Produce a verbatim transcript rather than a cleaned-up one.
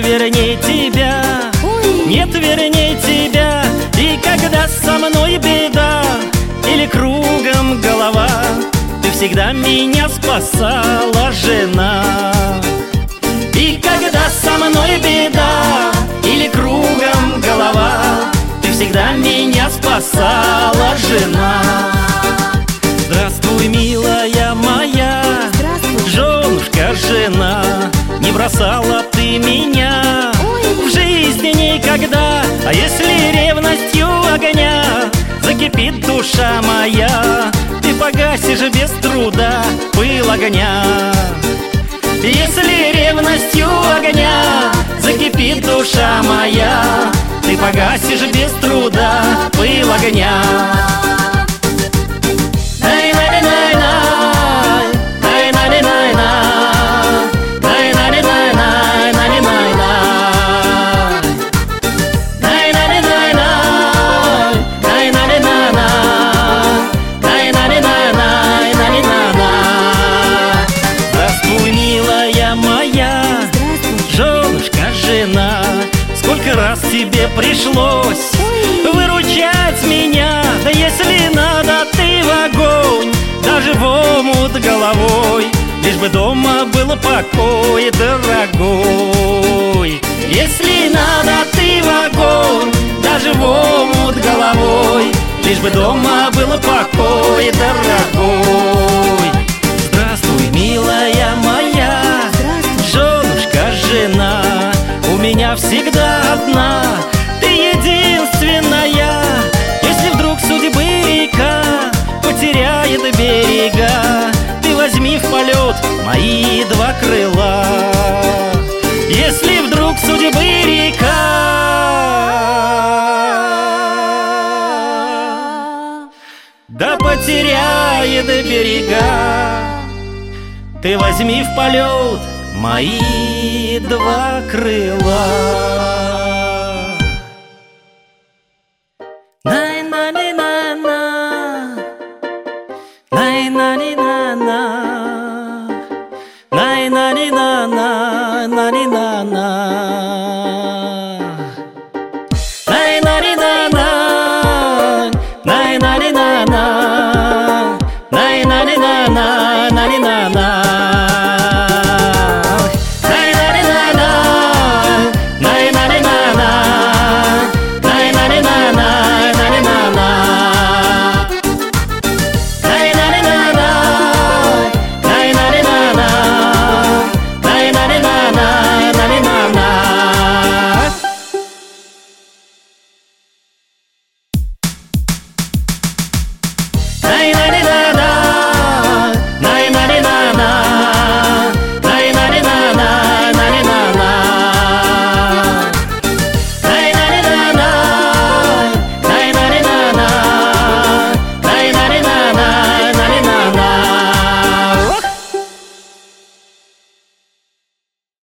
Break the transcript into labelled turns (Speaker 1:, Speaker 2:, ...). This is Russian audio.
Speaker 1: вернее тебя, нет вернее тебя. И когда со мной беда или кругом голова, ты всегда меня спасала, жена. И когда со мной беда или кругом голова, ты всегда меня спасала, жена. Здравствуй, милая моя, женушка, жена. Не бросала ты меня в жизни никогда. А если ревностью огня закипит душа моя, ты погасишь без труда пыл огня. Если ревностью огня закипит душа моя, ты погасишь без труда пыл огня. Жена, сколько раз тебе пришлось выручать меня. Да если надо, ты в огонь, даже в омут головой, лишь бы дома был покой, дорогой. Если надо, ты в огонь, даже в омут головой, лишь бы дома был покой, дорогой. Здравствуй, милая моя, женушка, жена. У меня всегда одна, ты единственная. Если вдруг судьбы река потеряет берега, ты возьми в полет мои два крыла. Если вдруг судьбы река да потеряет берега, ты возьми в полет мои два крыла.